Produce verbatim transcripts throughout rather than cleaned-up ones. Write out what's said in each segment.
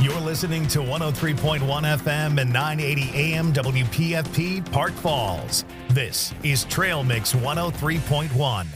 You're listening to one oh three point one F M and nine eighty A M W P F P Park Falls. This is Trail Mix one oh three point one.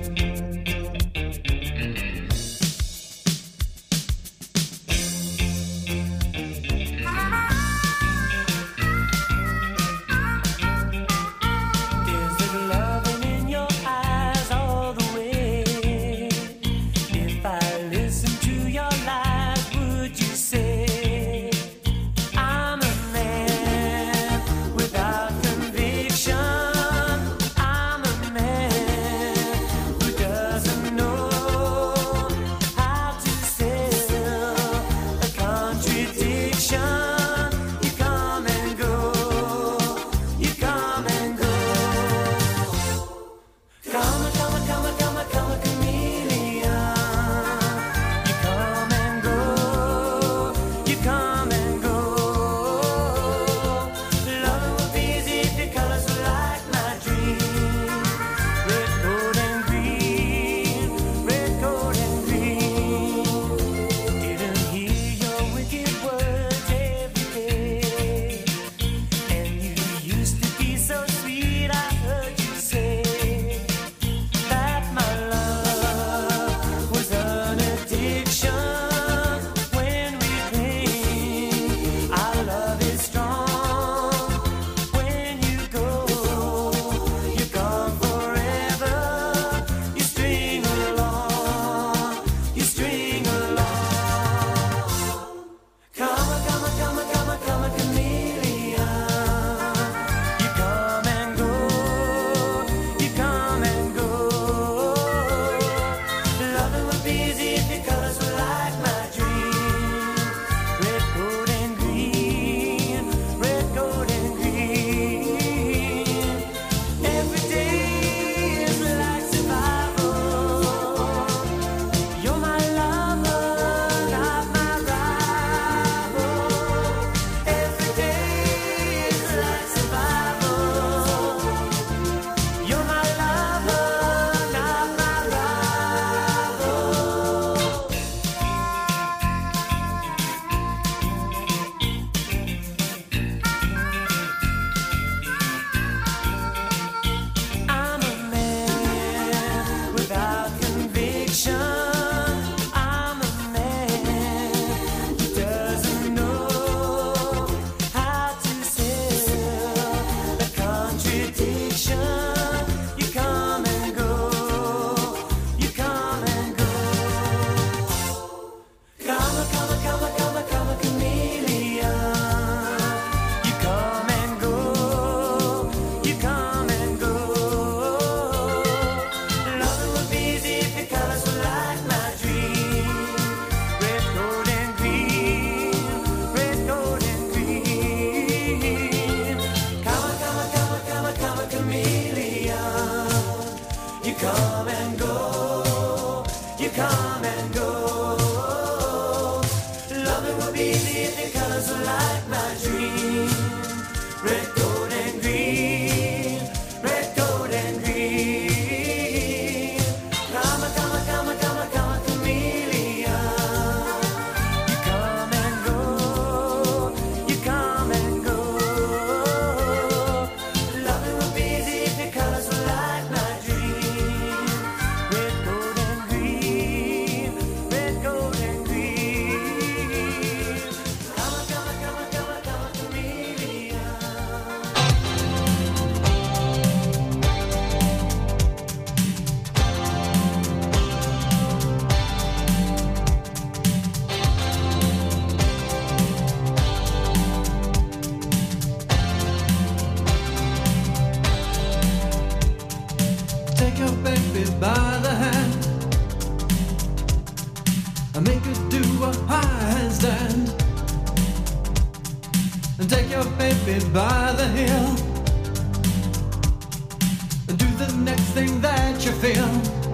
By the hill and do the next thing that you feel.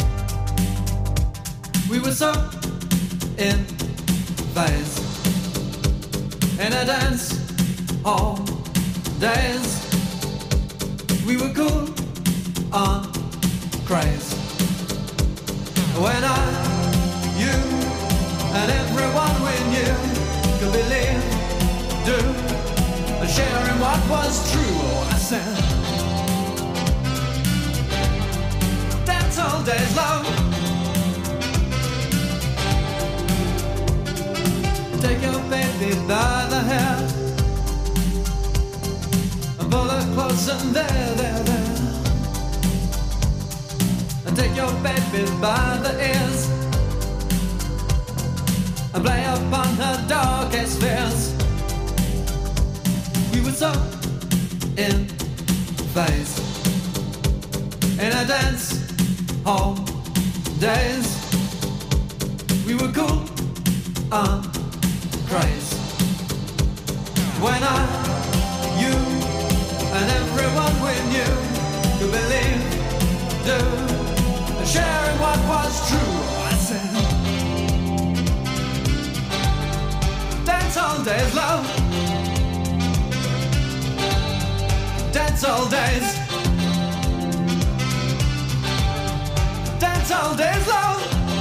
We were so in phase in a dance all days. We were cool on craze when I, you, and everyone we knew could believe baby by the hair and pull her close and there, there, there, and take your baby by the ears and play upon her darkest fears. We were so in phase in a dance hall days. We were cool and crazy when I, you, and everyone we knew could believe, do, and sharing what was true. I said, dance all days, love. Dance all days. Dance all days, love.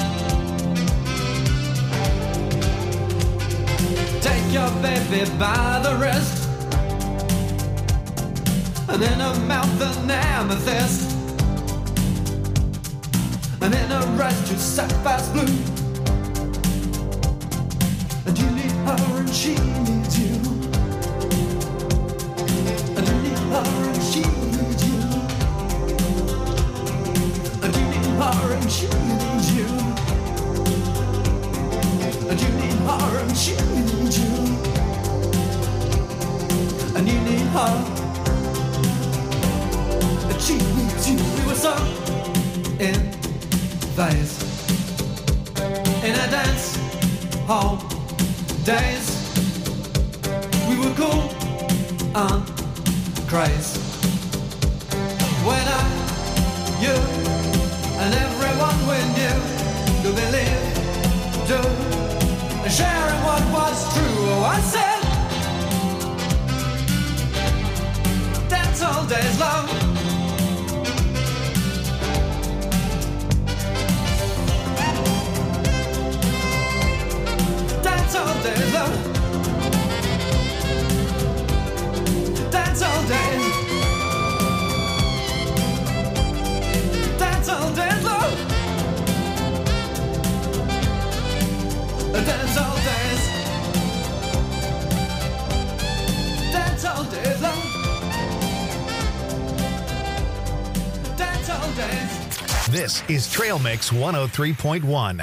Take your baby by the wrist and in her mouth an amethyst, and in her eyes two sapphires blue. And you need her and she needs you, and you need her and she needs you, and you need her and she needs you, and you need her and she needs you, and you need her and she needs you. We were so in phase in a dance hall days. We were cool and crazy when I, you, and everyone we knew could believe, do, and sharing what was true. Oh, I said, dance all days, love. Dance all days, love. Dance all days. Dance all days, love. Dance all days. Dance all days, love. Dance all days. This is Trail Mix one oh three point one.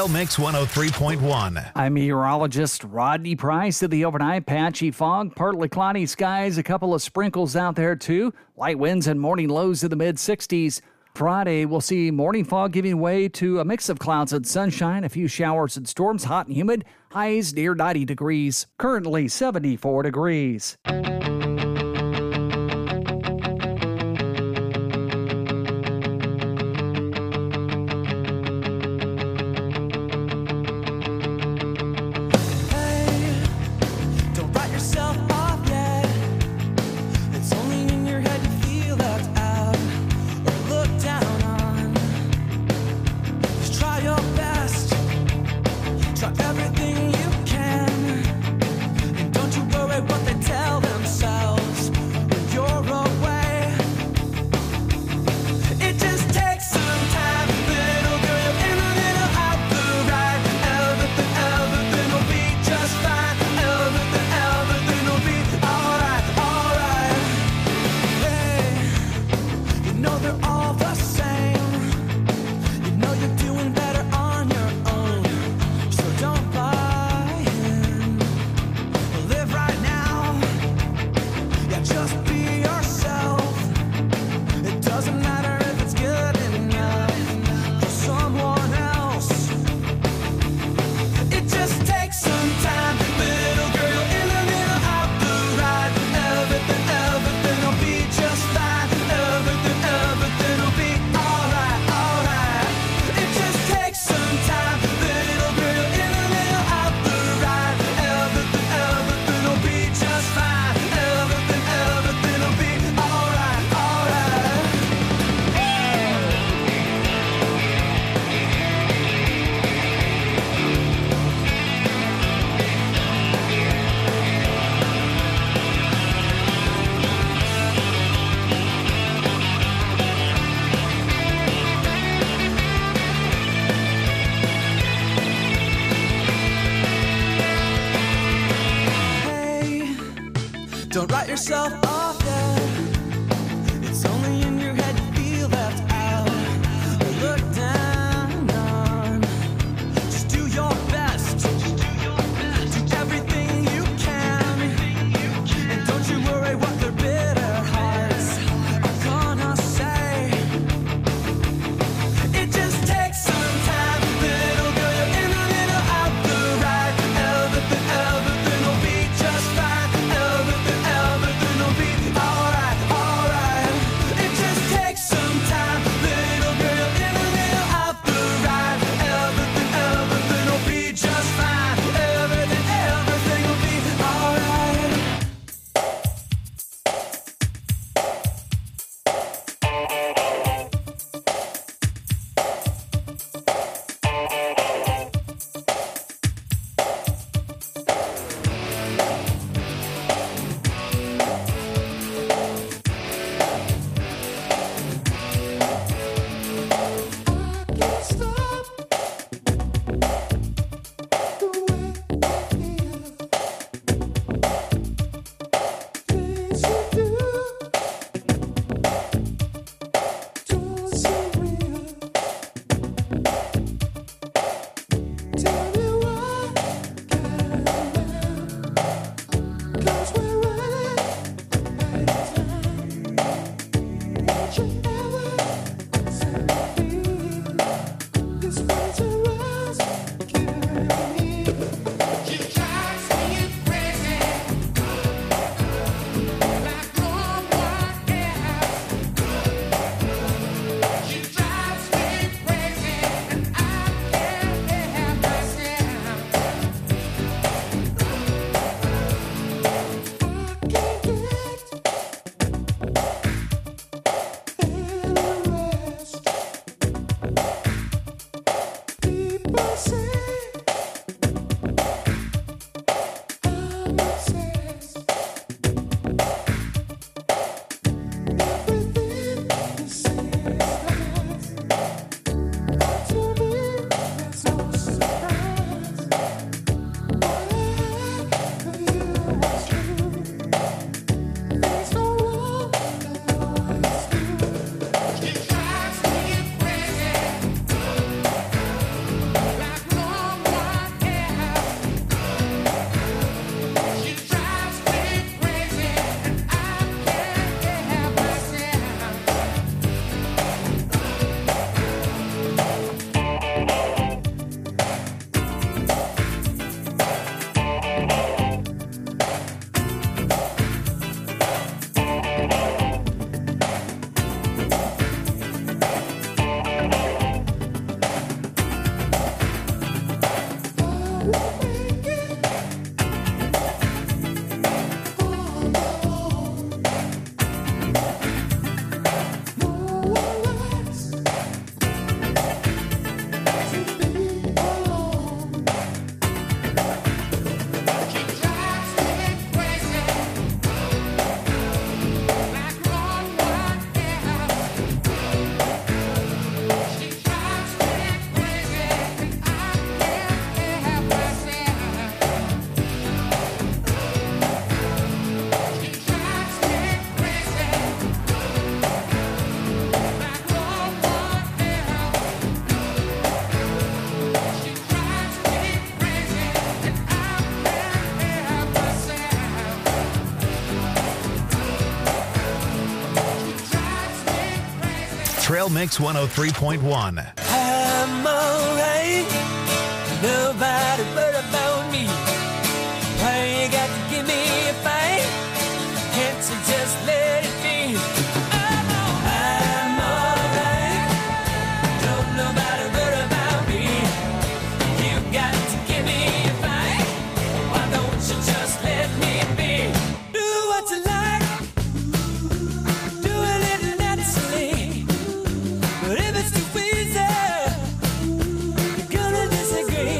Trail Mix one oh three point one. I'm meteorologist Rodney Price. To the overnight, patchy fog, partly cloudy skies, a couple of sprinkles out there too. Light winds and morning lows in the mid sixties. Friday, we'll see morning fog giving way to a mix of clouds and sunshine, a few showers and storms, hot and humid, highs near ninety degrees. Currently seventy-four degrees. Don't write yourself off yet. It's only in your head you feel left out or looked down on. Just do your best. Do everything you can. And don't you worry what their bitter hearts are gonna say. It just takes some time, little girl. You're in a little out the right. Everything, everything will be just fine. Everything, everything will be alright, Trail Mix one oh three point one. I'm alright. Nobody worry about me. Why you got to give me a fight? Can't you just let it be? I'm alright. Don't nobody worry about me. You got to give me a fight. Why don't you just let me be? Do what you like. Do it naturally. But if it's too easy, you're gonna disagree.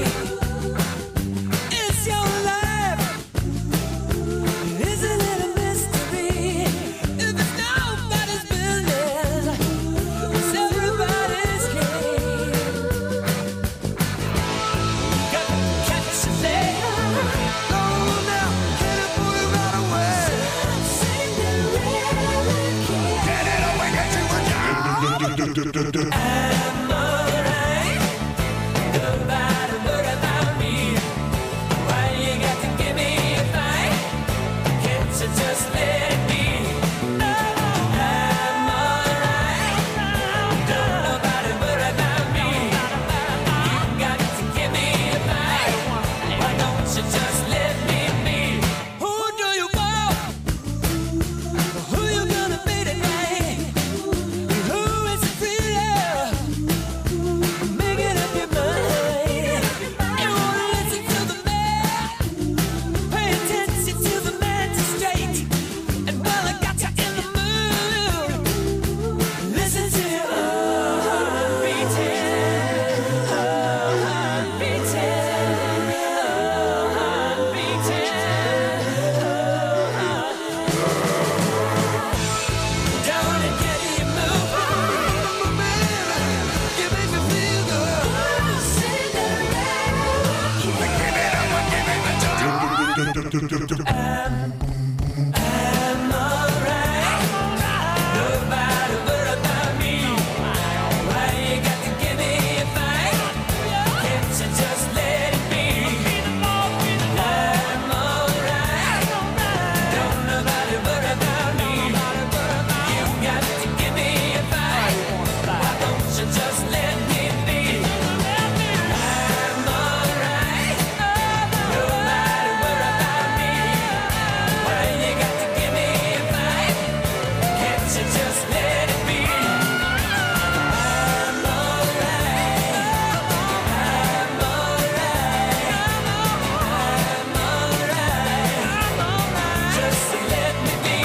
It's your life. Isn't it a mystery? If it's nobody's business, it's everybody's game. Got to catch a day. Oh, now, can I put it right away? Get it away, get you down. I'm alright. Nobody worry about me. Why you got to give me a fight? Can't you just let it be? I'm alright. Don't nobody worry about me. You got to give me a fight. Why don't you just let me be? Who do you want? Who you gonna be tonight? Who is it really? Making up your mind. You wanna listen to the man? Pay attention to the magistrate. And while I got you in the mood, listen to your heart beating, heart beating, heart beating. Don't it get you moving? You make me feel good. I'm alright. Nobody worry about me. Why you got to give me a fight? Can't you just let it be? I'm alright. Don't nobody worry about me. You got to give me a fight. Why don't you just let me be? I'm alright. Nobody worry about me. Why you got to give me a fight? Can't you just let it be? I'm alright. I'm alright. I'm alright. Just let me be.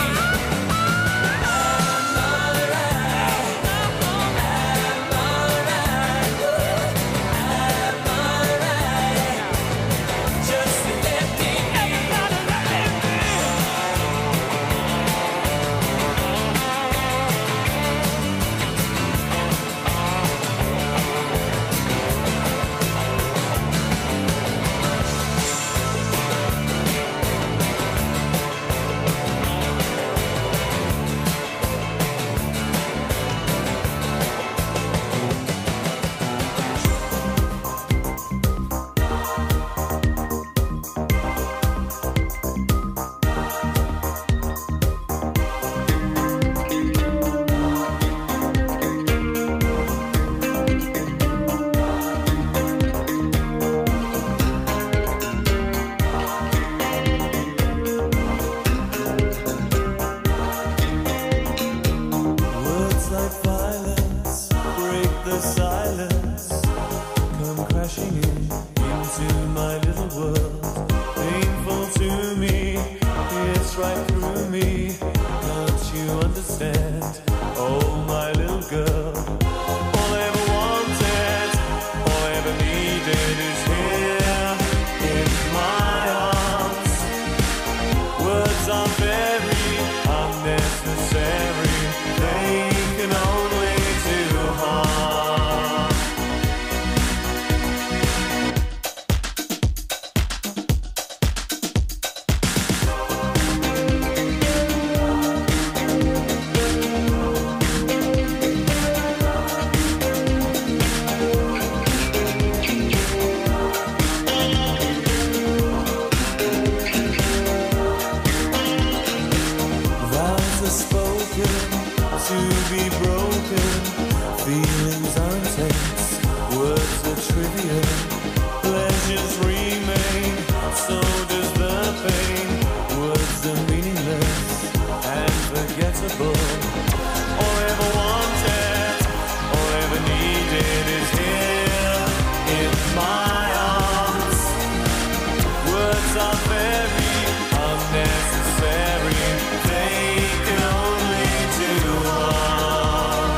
I'm alright. I'm alright. I'm alright. Just let me be. Words like violence break the silence, come crashing in into my little world. Painful to me, it's right through me. Don't you understand? Oh, my little girl. All I ever wanted, all I ever needed is here in my arms. Words are very unnecessary. They can only do harm. Vows are spoken to be broken. Feelings are intense, words are trivial, pleasures remain, so does the pain. Words are meaningless and forgettable. All I ever wanted, all I ever needed is here in my arms. Words are very unnecessary, they can only do harm.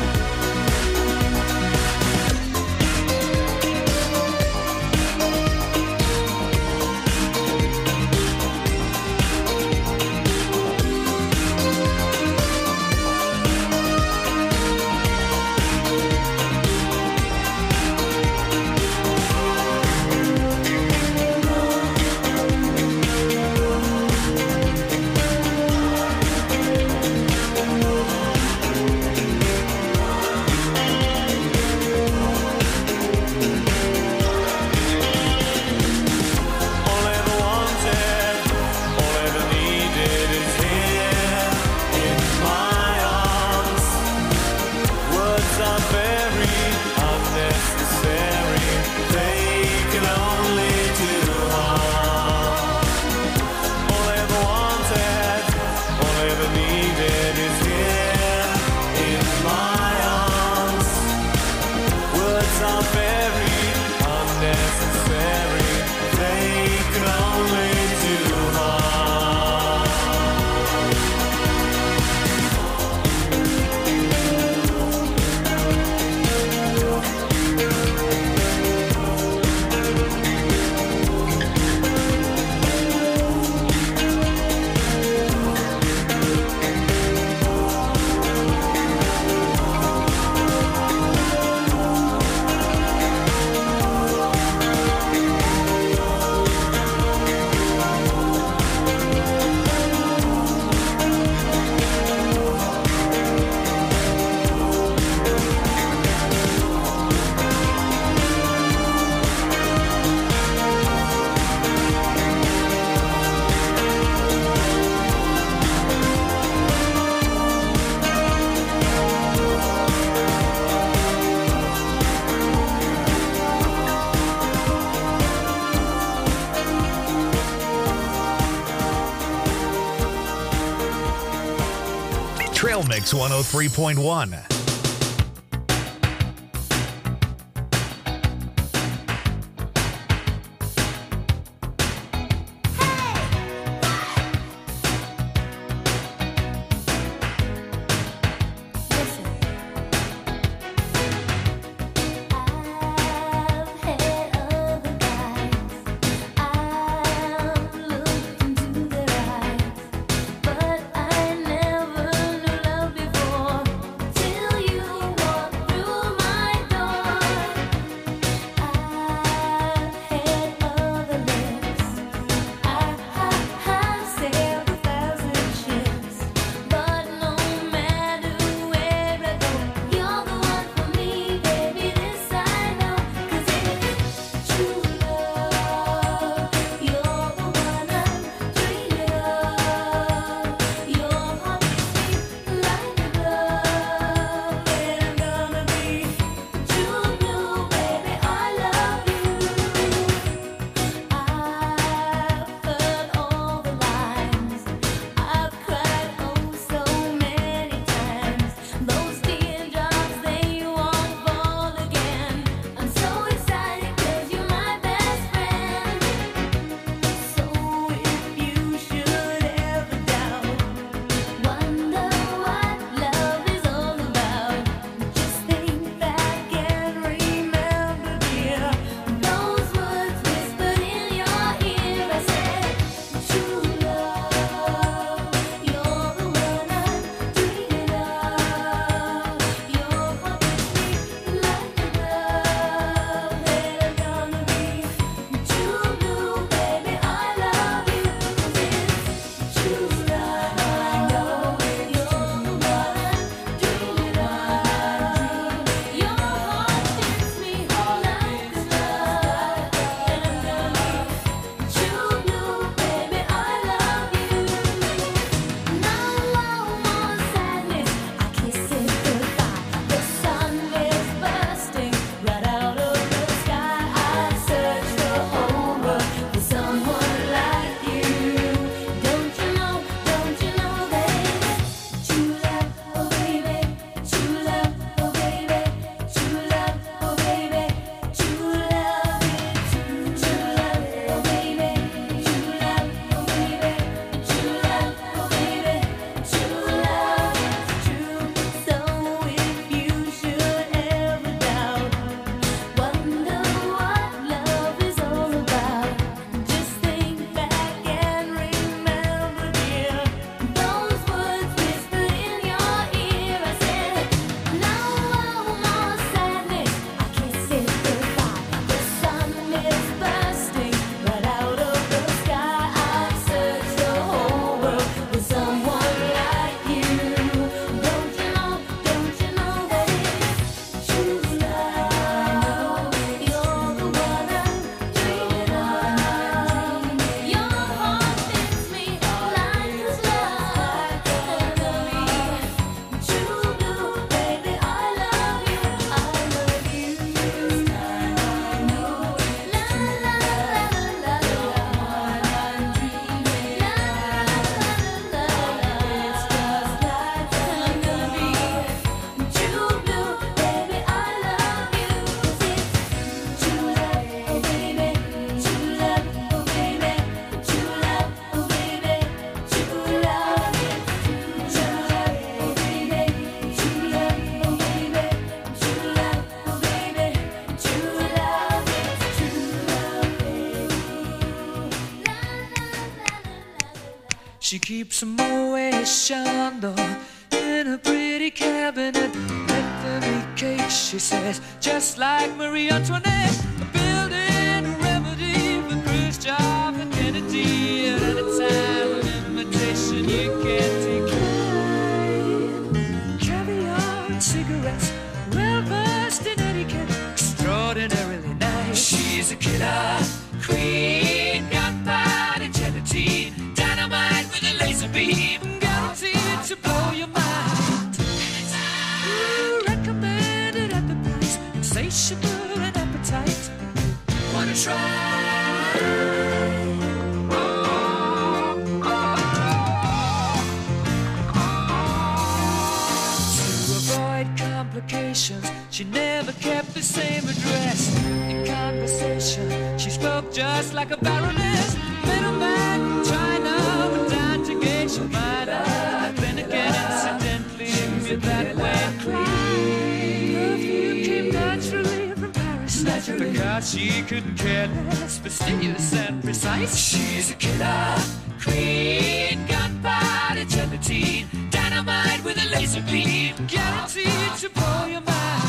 Trail Mix one oh three point one. But I never knew love before till keeps a Moet Chandon in a pretty cabinet. Let them eat cake, she says, just like Marie Antoinette. Building a remedy for Khrushchev and Kennedy at a time of invitation you can't decline. Caviar and cigarettes, well versed in etiquette, extraordinarily nice. She's a killer queen, gunpowder gelatine, dynamite with a laser beam, guaranteed to blow your mind. Ooh, recommended at the price, insatiable and appetite. Wanna try? Complications, she never kept the same address. In conversation, she spoke just like a baroness. Middleman from China, but down to Geisha Minor. Then again, incidentally, me that way. Perfume came naturally from Paris, because she couldn't care less, fastidious and precise. She's a killer queen, gunpowder gelatine, dynamite with a laser beam, guaranteed to blow your mind.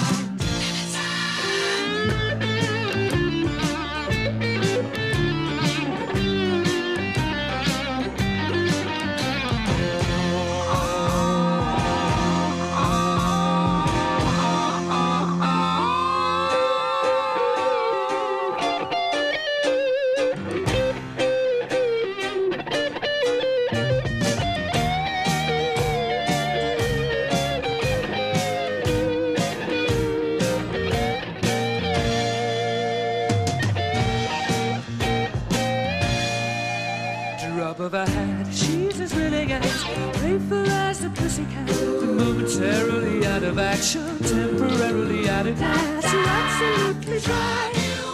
Of her hat, she's as willing as playful as a pussycat. Momentarily out of action, temporarily out of gas. You're absolutely dry.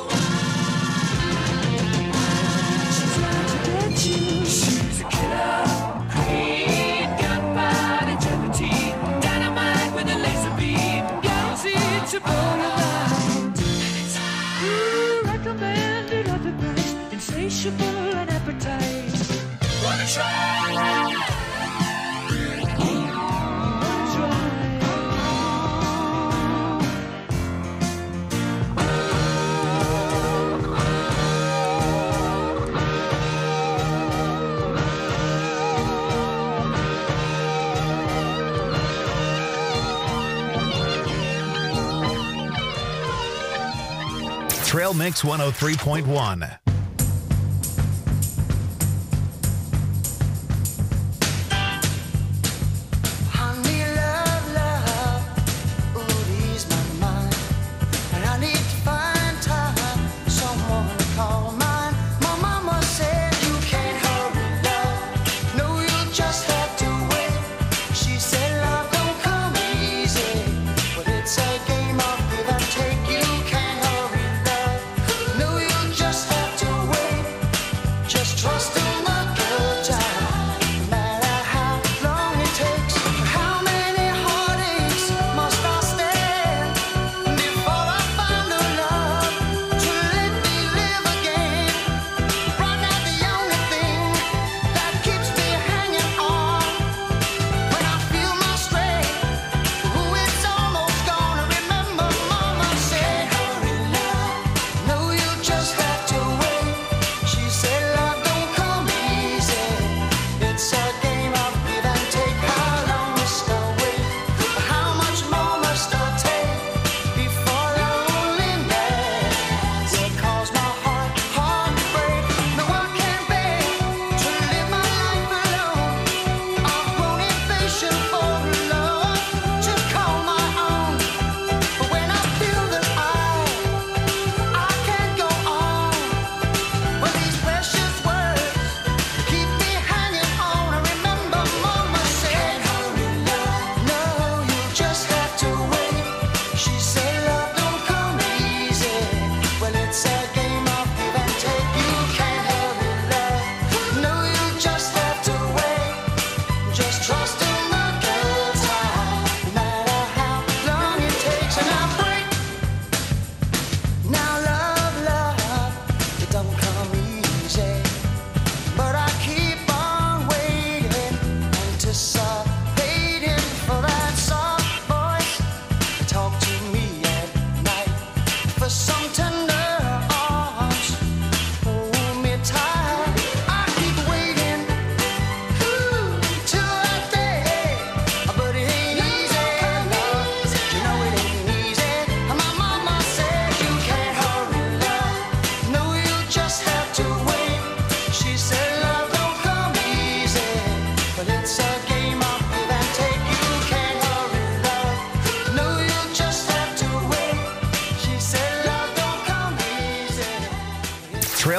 She's out to get you. She's a killer queen, gunpowder gelatine, dynamite with a laser beam, guaranteed to blow your mind. Ooh, recommended at the price, insatiable and appetite. Wanna try? Trail Mix one oh three point one. Just have to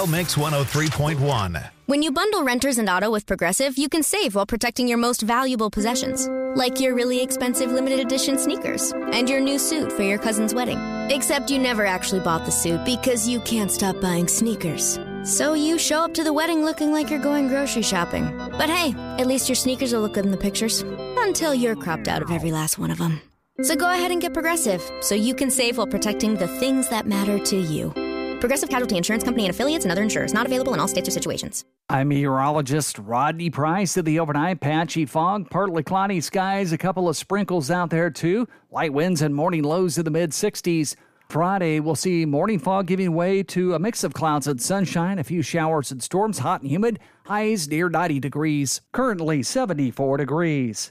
Trail Mix one oh three point one. When you bundle renters and auto with Progressive, you can save while protecting your most valuable possessions, like your really expensive limited edition sneakers and your new suit for your cousin's wedding. Except you never actually bought the suit because you can't stop buying sneakers. So you show up to the wedding looking like you're going grocery shopping. But hey, at least your sneakers will look good in the pictures, until you're cropped out of every last one of them. So go ahead and get Progressive, so you can save while protecting the things that matter to you. Progressive Casualty Insurance Company and affiliates and other insurers. Not available in all states or situations. I'm meteorologist Rodney Price. Of the overnight, patchy fog, partly cloudy skies, a couple of sprinkles out there too. Light winds and morning lows in the mid sixties. Friday, we'll see morning fog giving way to a mix of clouds and sunshine, a few showers and storms, hot and humid, highs near ninety degrees. Currently seventy-four degrees.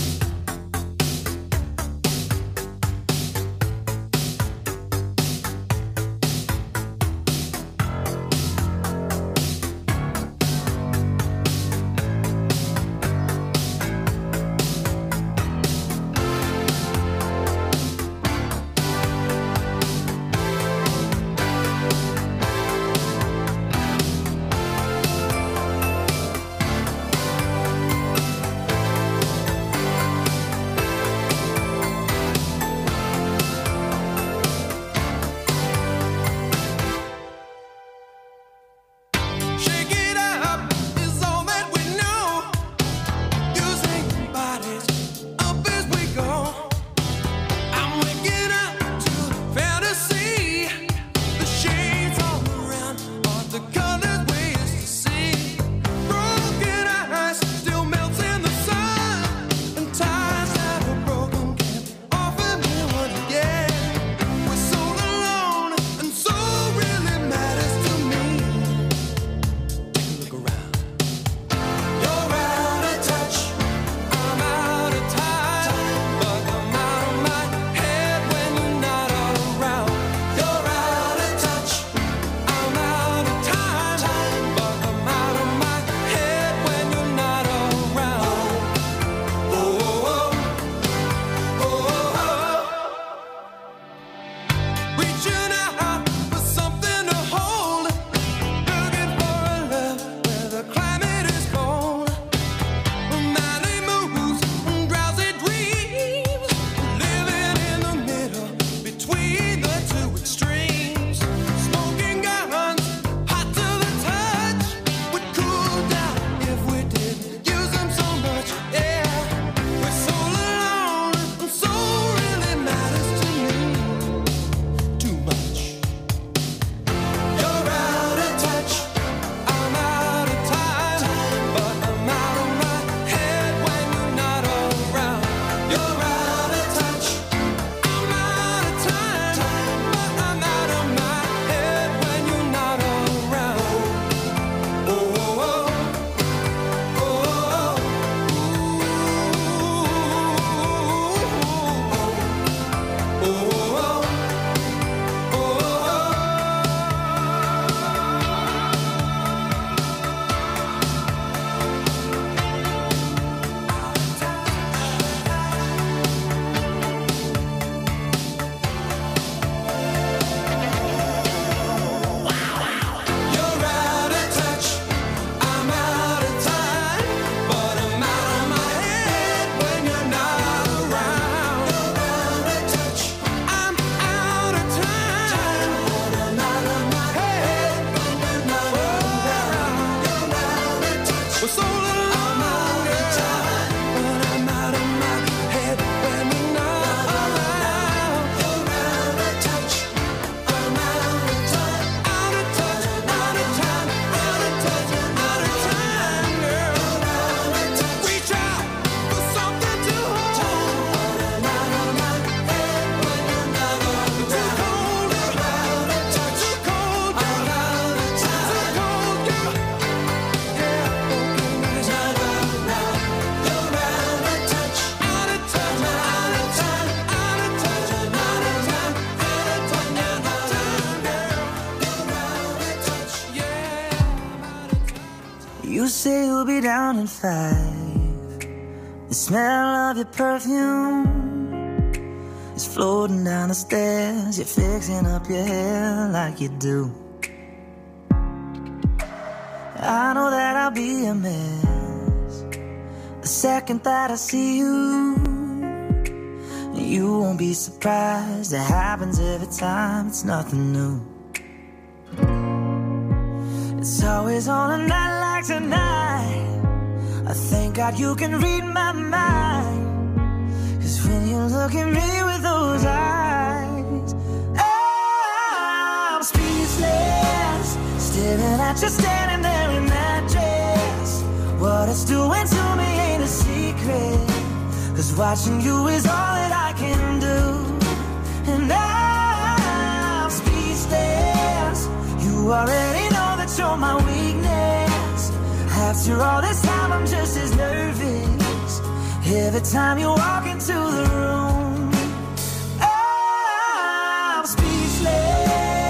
You say you'll be down in five. The smell of your perfume is floating down the stairs. You're fixing up your hair like you do. I know that I'll be a mess the second that I see you. You won't be surprised, it happens every time, it's nothing new. It's always on a night like tonight, I thank God you can read my mind. Cause when you look at me with those eyes, I'm speechless, staring at you standing there in that dress. What it's doing to me ain't a secret, cause watching you is all that I can do. And I'm speechless, you already know that you're my weakness. After all this time I'm just as nervous every time you walk into the room. I'm speechless.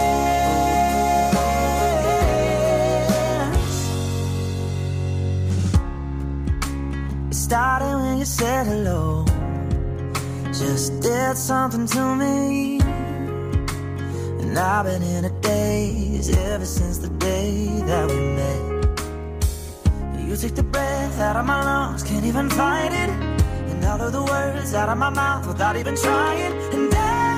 It started when you said hello, just did something to me. And I've been in a daze ever since the day that we met. You take the breath out of my lungs, can't even fight it. And all of the words out of my mouth without even trying. And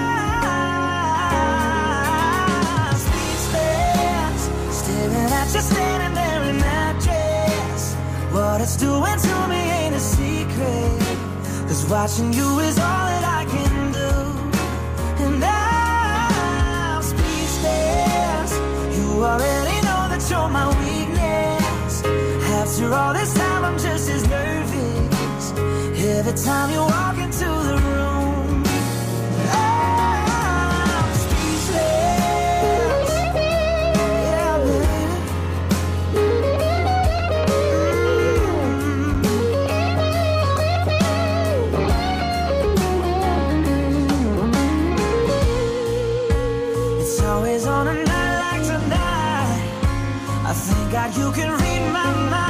I'm speechless, staring at you standing there in that dress. What it's doing to me ain't a secret, cause watching you is all that I can do. And I'm speechless, you already know that you're my weakness. After all this time I'm just as nervous every time you walk into the room. I'm speechless. Yeah, baby. Mm-hmm. It's always on a night like tonight, I thank God you can read my mind.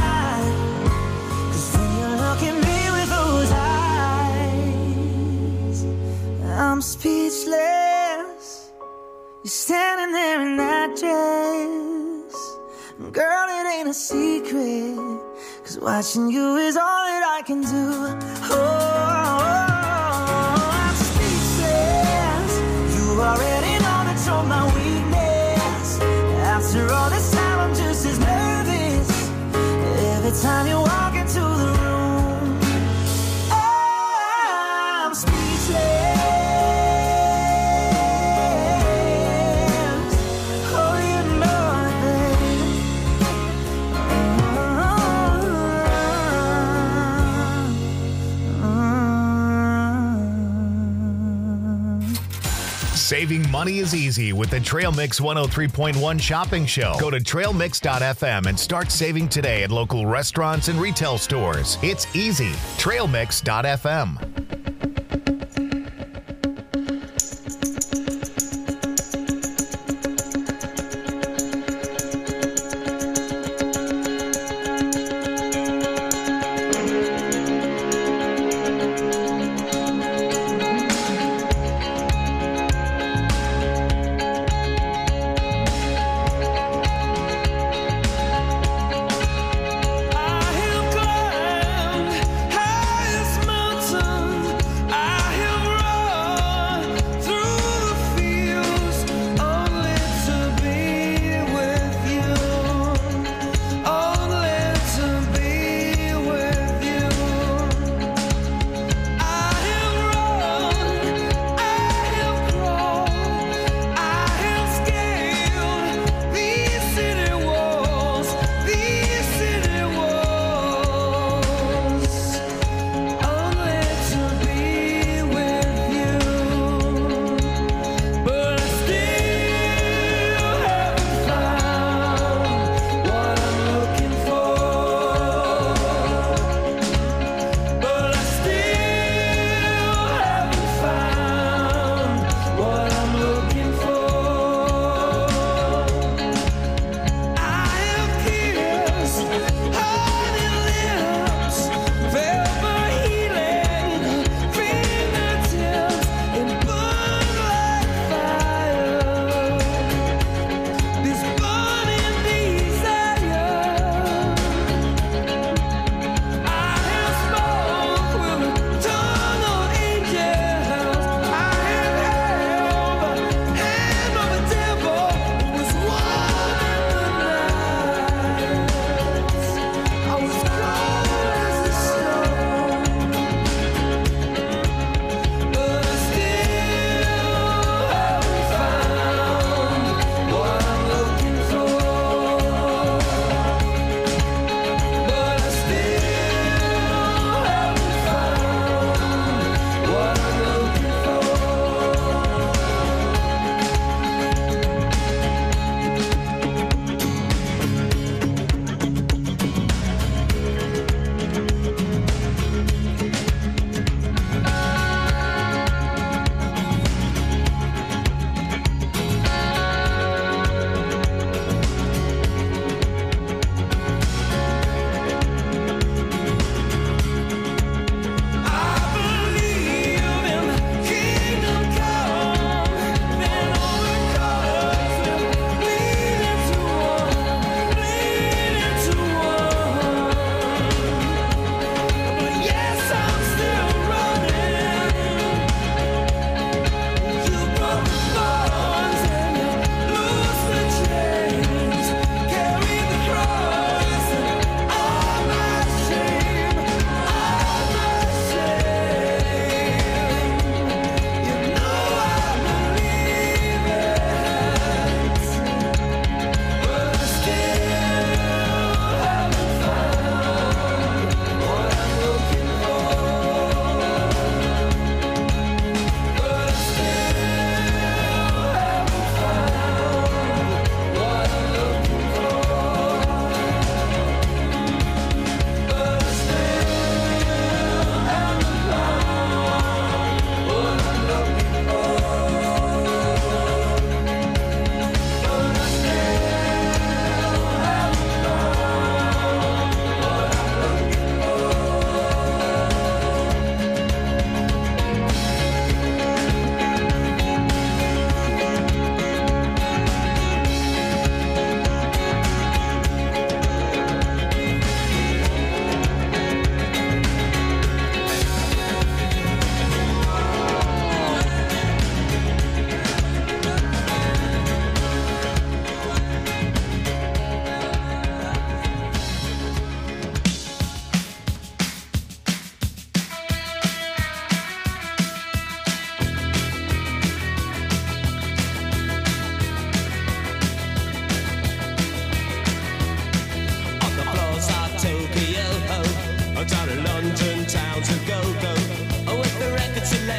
I'm speechless, you're standing there in that dress. Girl, it ain't a secret, cause watching you is all that I can do. Oh, I'm speechless, you already know that you're my weakness. After all this time I'm just as nervous every time you walk into the room. I'm speechless. Saving money is easy with the Trail Mix one oh three point one shopping show. Go to trail mix dot f m and start saving today at local restaurants and retail stores. It's easy. trail mix dot f m. I have climbed highest mountain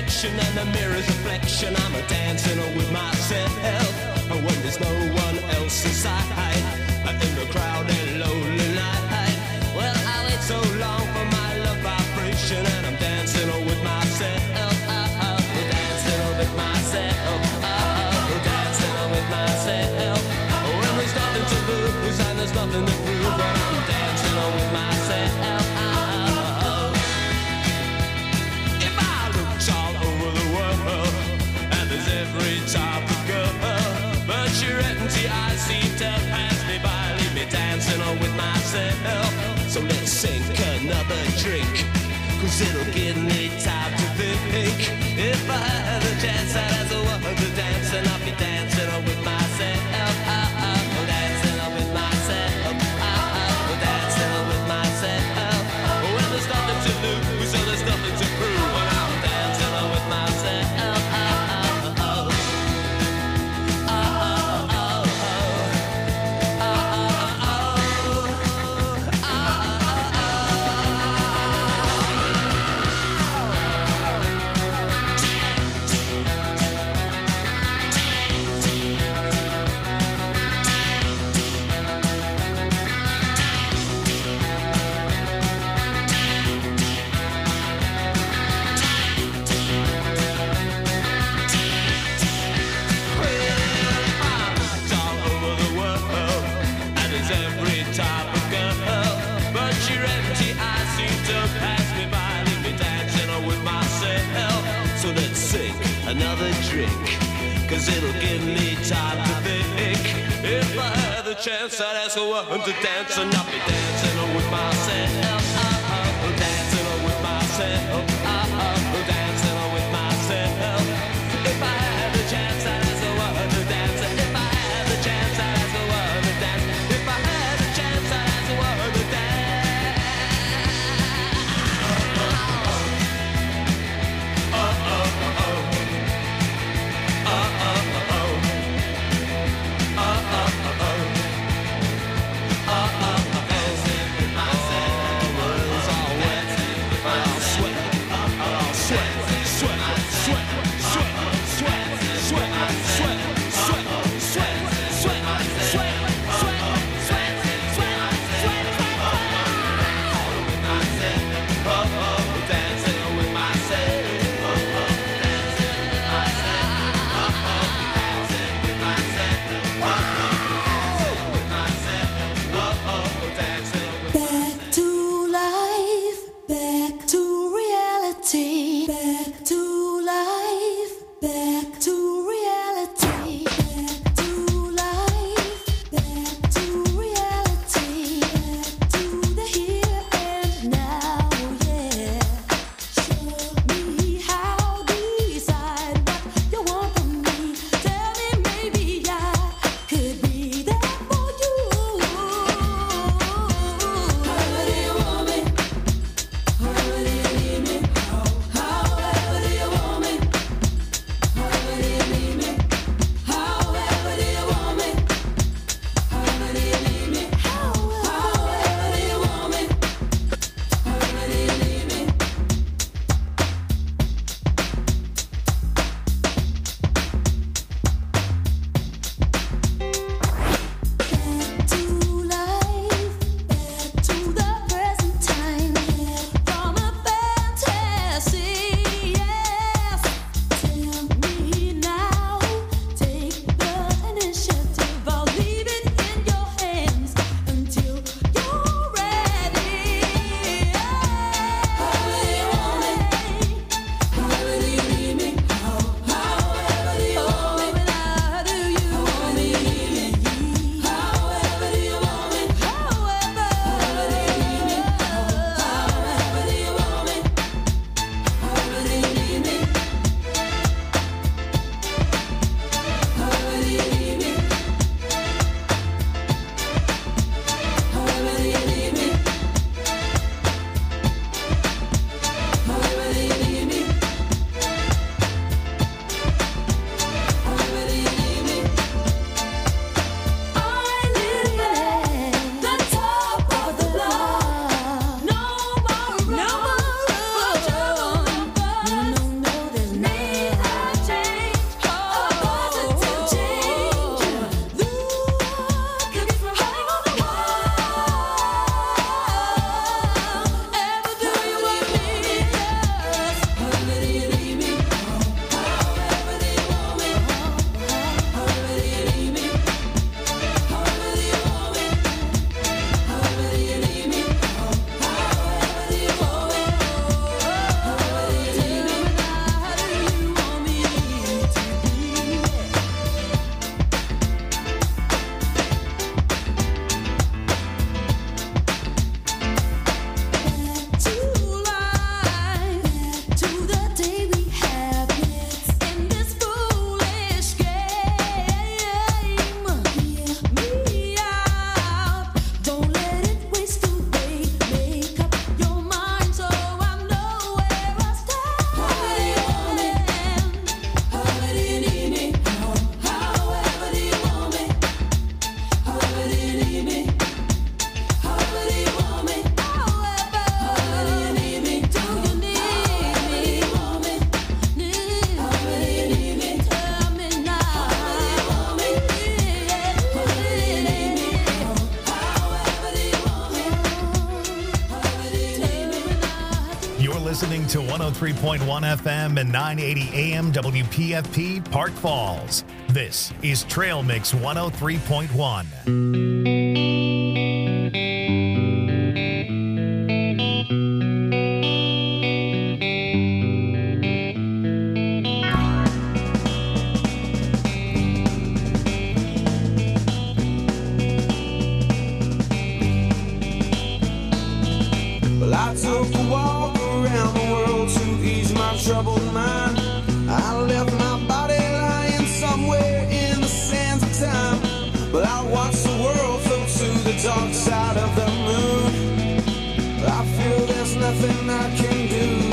direction and the mirror's reflection. I'm a dancing with myself when there's no one else inside. In the crowded, lonely night. Well, I wait so long for my love vibration, and I'm dancing with myself. Dancing with myself. Dancing with myself. When there's nothing to lose and there's nothing to prove, but I'm dancing with myself. If I looked all over the world, and there's every type of girl, but you're empty, I seem to pass me by, leave me dancing with myself. So let's sink another drink, cause it'll give me time to think. If I had a chance, I'd ask a woman to dance, and I'll be dancing with myself. Dancing with myself. Dancing with myself. When there's nothing to lose, so there's nothing to prove, and I'm dancing with myself. Another drink, cause it'll give me time to think. If I had the chance, I'd ask a woman to dance, and I'll be dancing with myself. Dancing with myself. Dancing with myself. If I had the chance, I'd ask a woman to dance. If I had the chance, I'd ask a woman to dance. If I had the chance, I'd ask a woman to dance. Oh to one oh three point one F M and nine eighty A M W P F P Park Falls. This is Trail Mix one oh three point one. Well, I took a walk around the world to ease my troubled mind. I left my body lying somewhere in the sands of time. But I watched the world float to the dark side of the moon. I feel there's nothing I can do.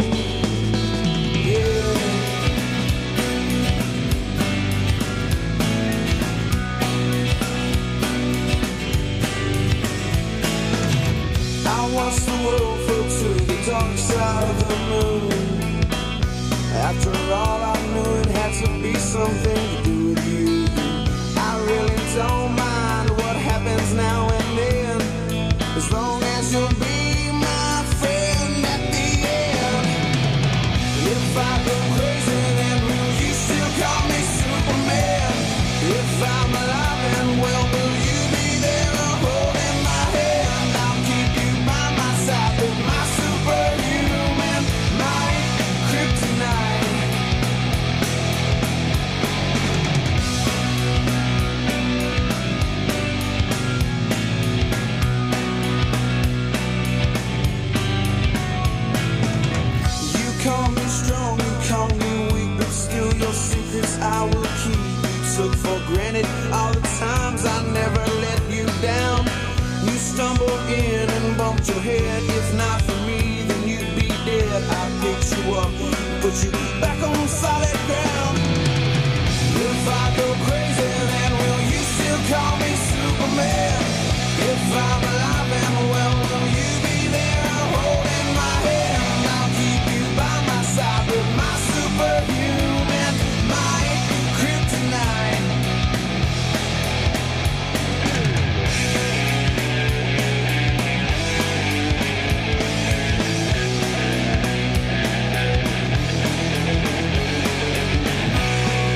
I watched the world float to the dark side of the moon. After all, I knew it had to be something to do with you. I really don't mind what happens now and then, as long as you'll be my friend at the end. If I go crazy, then will you still call me Superman? If I'm alive and well, will you be there holding my hand? I'll keep you by my side with my superhuman might, kryptonite. You call me strong, you call me weak, but still your secrets I will keep. You took for granted all the times I never let you down. You stumbled in and bumped your head. If not for me, then you'd be dead. I picked you up